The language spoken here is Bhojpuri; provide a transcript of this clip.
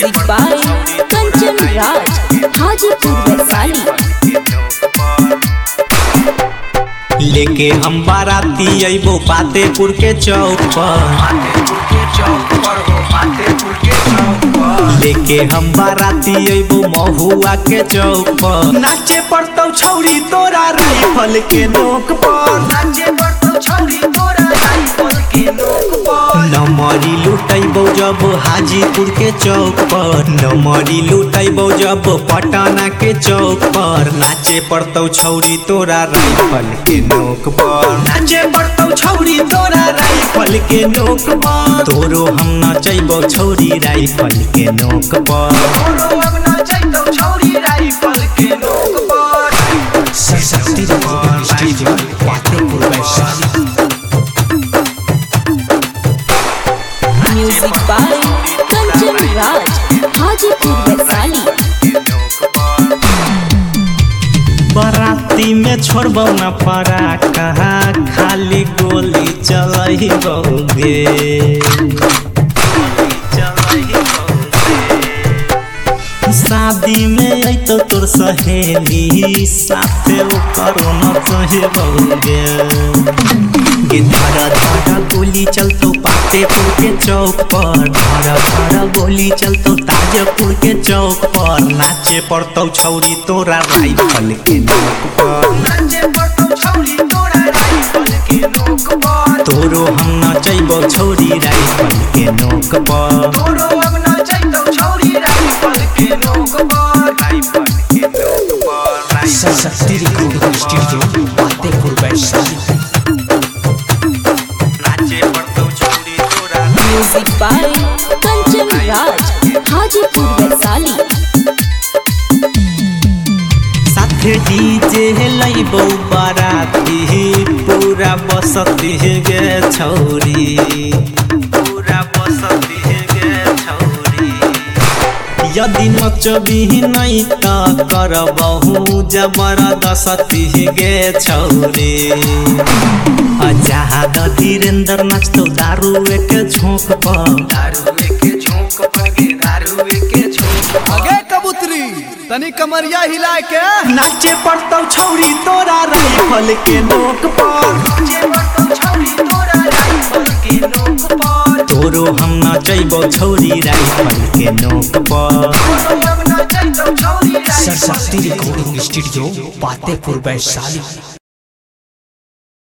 Music by Kanchan Raj Hajipur Vaishali. लेके हम बाराती अइबो पातेपुर के चौक पर। लेके हम बाराती अइबो महुआ के चौक पर। नाचे पड़तौ छौरी तोरा राइफल के नोक पर। नाचे पड़तौ छौरी तोरा राइफल के नोक पर। नमरी लुटैबो जब हाजीपुर के चौक पर। नमरी लुटैबो जब पटना के चौक पर। नाचे पड़तौ छौरी तोरा राइफल के नोक पर। नाचे पड़तौ छौरी तोरा राइफल के नोक पर। तोरो हम नचैबो छौरी राइफल के नोक पर। तोरो हम नचैबो छौरी राइफल के नोक पर। Saraswati recording studio Patepur Vaishali. Music by Kanchan Raj Hajipur Vaishali. बराती में छोड़बो न पड़ा कहा खाली गोली चलैबोगे। शादी में अइतो तोर सहेली साथे ओकर न चहेबोगे। धरा धरा गोली चलतो पातेपुर के चौक पर। धरा धरा गोली चलतो ताजपुर के चौक पर। नाचे पड़तौ छौरी तोरा राइफल के नोक पर। नाचे पड़तौ छौरी तोरा राइफल के नोक पर। तोरो हम नचैबो छौरी राइफल के नोक पर। तोरो हम नचैबो छौरी राइफल के नोक पर। राइफल के नोक पर। Saraswati recording studio Patepur Vaishali. Music by Kanchan Raj Hajipur Vaishali. साथे डीजे लइबो बाराती पूरा बसती गे छौरी। पूरा बसती गे छौरी। यदि नचबी नहीं त करबहु जबरदस्ती गे छौरी। जहाद धीरेन्द्र नाचतो दारू के झोंक पर। दारू के झोंक पर गे दारू के झोंक पर। आगे कबूतरी तनी कमरिया हिला के नाचे पड़तौ छौरी तोरा राइफल के नोक पर। नाचे पड़तौ छौरी तोरा राइफल के नोक पर। तोरो हम नचैबो छौरी राइफल के नोक पर। तोरो हम नचैबो छौरी rifle. Saraswati recording studio Patepur Vaishali.